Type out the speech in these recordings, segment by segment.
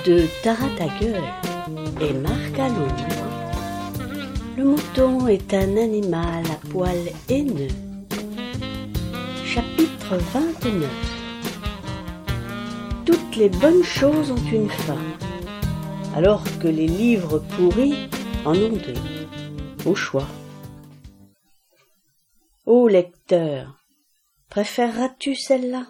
de Taratagueule et Marc à l'ombre. Le mouton est un animal à poil haineux. Chapitre 29. Toutes les bonnes choses ont une fin, alors que les livres pourris en ont deux. Au choix. Ô lecteur, préféreras-tu celle-là?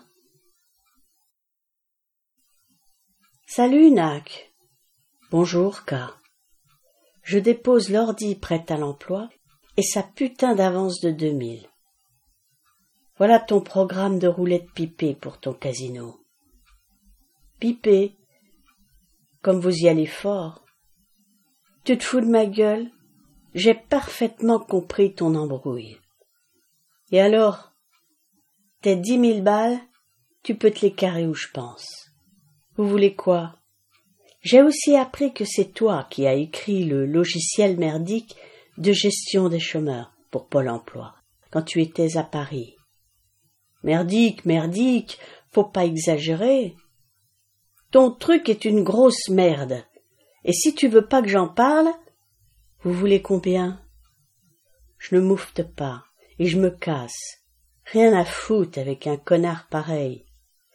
Salut Nac. Bonjour K. Je dépose l'ordi prêt à l'emploi et sa putain d'avance de 2000. Voilà ton programme de roulette pipée pour ton casino. Pipée, comme vous y allez fort. Tu te fous de ma gueule? J'ai parfaitement compris ton embrouille. Et alors, tes 10 000 balles, tu peux te les carrer où je pense. Vous voulez quoi? J'ai aussi appris que c'est toi qui as écrit le logiciel merdique de gestion des chômeurs pour Pôle emploi, quand tu étais à Paris. Merdique, faut pas exagérer. Ton truc est une grosse merde. Et si tu veux pas que j'en parle, vous voulez combien? Je ne moufte pas et je me casse. Rien à foutre avec un connard pareil.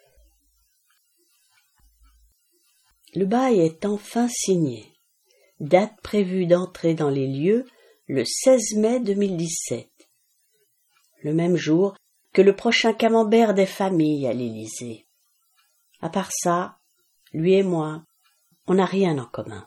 Le bail est enfin signé. Date prévue d'entrée dans les lieux le 16 mai 2017. Le même jour que le prochain camembert des familles à l'Élysée. À part ça, lui et moi, on n'a rien en commun.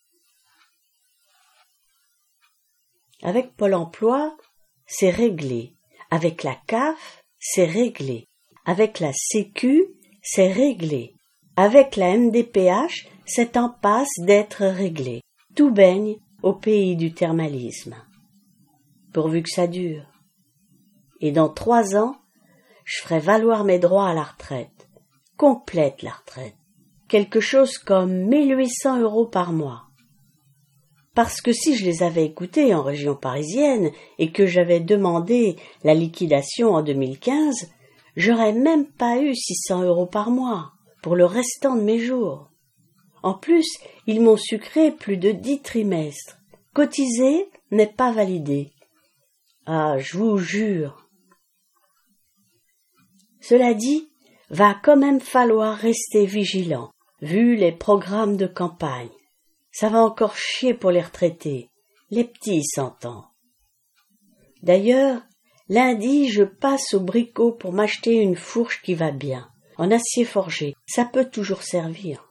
Avec Pôle emploi, c'est réglé. Avec la CAF, c'est réglé. Avec la Sécu, c'est réglé. Avec la MDPH, c'est en passe d'être réglé. Tout baigne au pays du thermalisme. Pourvu que ça dure. Et dans 3 ans, je ferai valoir mes droits à la retraite. Complète la retraite. Quelque chose comme 1 800 € par mois. Parce que si je les avais écoutés en région parisienne et que j'avais demandé la liquidation en 2015, j'aurais même pas eu 600 € par mois pour le restant de mes jours. En plus, ils m'ont sucré plus de 10 trimestres. Cotiser n'est pas validé. Ah, je vous jure. Cela dit, va quand même falloir rester vigilant, vu les programmes de campagne. Ça va encore chier pour les retraités. Les petits s'entend. D'ailleurs, lundi, je passe au bricot pour m'acheter une fourche qui va bien, en acier forgé. Ça peut toujours servir.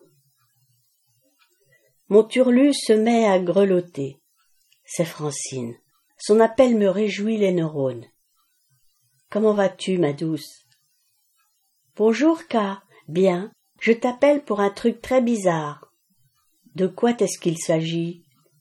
Mon turlu se met à grelotter. C'est Francine. Son appel me réjouit les neurones. Comment vas-tu, ma douce? Bonjour, K. Bien. Je t'appelle pour un truc très bizarre. De quoi est-ce qu'il s'agit?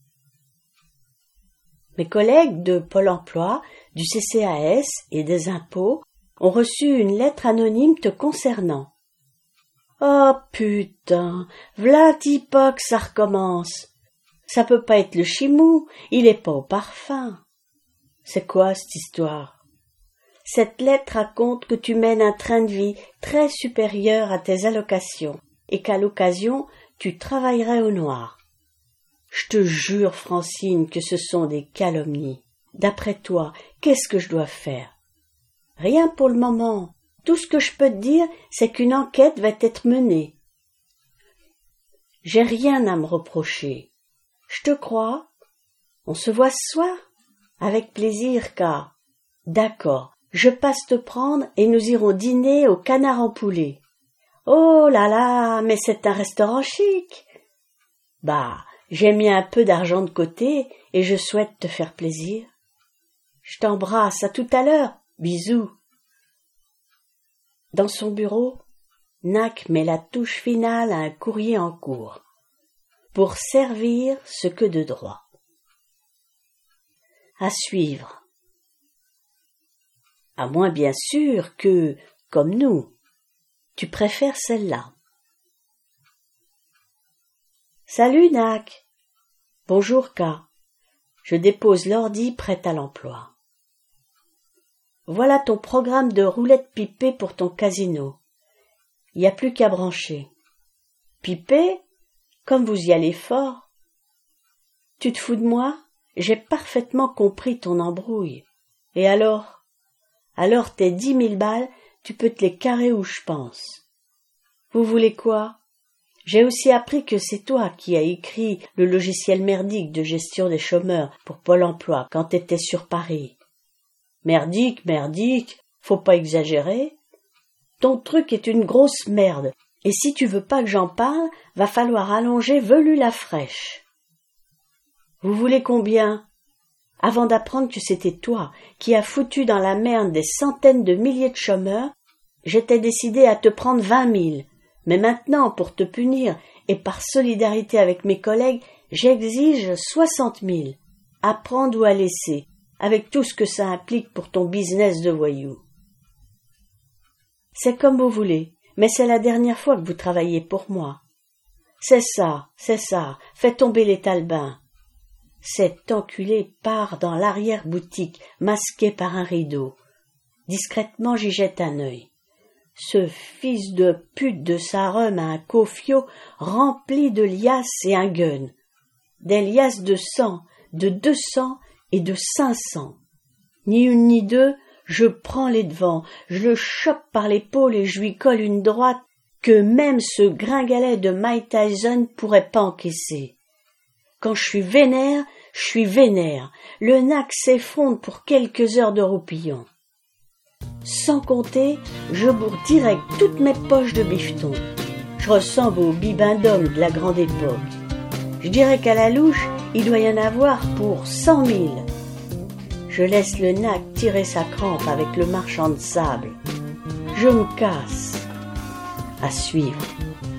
Mes collègues de Pôle emploi, du CCAS et des impôts ont reçu une lettre anonyme te concernant. Oh putain, v'là t'hypo que ça recommence. Ça peut pas être le chimou, il est pas au parfum. C'est quoi cette histoire? Cette lettre raconte que tu mènes un train de vie très supérieur à tes allocations et qu'à l'occasion, tu travaillerais au noir. Je te jure, Francine, que ce sont des calomnies. D'après toi, qu'est-ce que je dois faire? Rien pour le moment. Tout ce que je peux te dire, c'est qu'une enquête va être menée. J'ai rien à me reprocher. Je te crois. On se voit ce soir? Avec plaisir, K. D'accord, je passe te prendre et nous irons dîner au Canard en Poulet. Oh là là, mais c'est un restaurant chic. Bah, j'ai mis un peu d'argent de côté et je souhaite te faire plaisir. Je t'embrasse, à tout à l'heure. Bisous. Dans son bureau, Nac met la touche finale à un courrier en cours. Pour servir ce que de droit. À suivre. À moins bien sûr que, comme nous, tu préfères celle-là. Salut Nac. Bonjour K. Je dépose l'ordi prêt à l'emploi. Voilà ton programme de roulette pipée pour ton casino. Il n'y a plus qu'à brancher. Pipée? comme vous y allez fort. Tu te fous de moi? J'ai parfaitement compris ton embrouille. Et alors? Alors tes 10 000 balles, tu peux te les carrer où je pense. Vous voulez quoi? J'ai aussi appris que c'est toi qui as écrit le logiciel merdique de gestion des chômeurs pour Pôle emploi quand t'étais sur Paris. Merdique, faut pas exagérer. Ton truc est une grosse merde, et si tu veux pas que j'en parle, va falloir allonger Velu la fraîche. Vous voulez combien? Avant d'apprendre que c'était toi qui as foutu dans la merde des centaines de milliers de chômeurs, j'étais décidé à te prendre 20 000. Mais maintenant, pour te punir, et par solidarité avec mes collègues, j'exige 60 000, à prendre ou à laisser, avec tout ce que ça implique pour ton business de voyou. C'est comme vous voulez, mais c'est la dernière fois que vous travaillez pour moi. C'est ça, fais tomber les talbins. Cet enculé part dans l'arrière-boutique, masqué par un rideau. Discrètement, j'y jette un œil. Ce fils de pute de Sarum a un cofio rempli de liasses et un gun. Des liasses de 100, de 200 et de 500. Ni une ni deux, je prends les devants, je le chope par l'épaule et je lui colle une droite que même ce gringalet de Mike Tyson pourrait pas encaisser. Quand je suis vénère, le nac s'effondre pour quelques heures de roupillon. Sans compter, je bourre direct toutes mes poches de bifton. Je ressemble au bibendum de la grande époque. Je dirais qu'à la louche, il doit y en avoir pour 100 000. Je laisse le nac tirer sa crampe avec le marchand de sable. Je me casse. À suivre.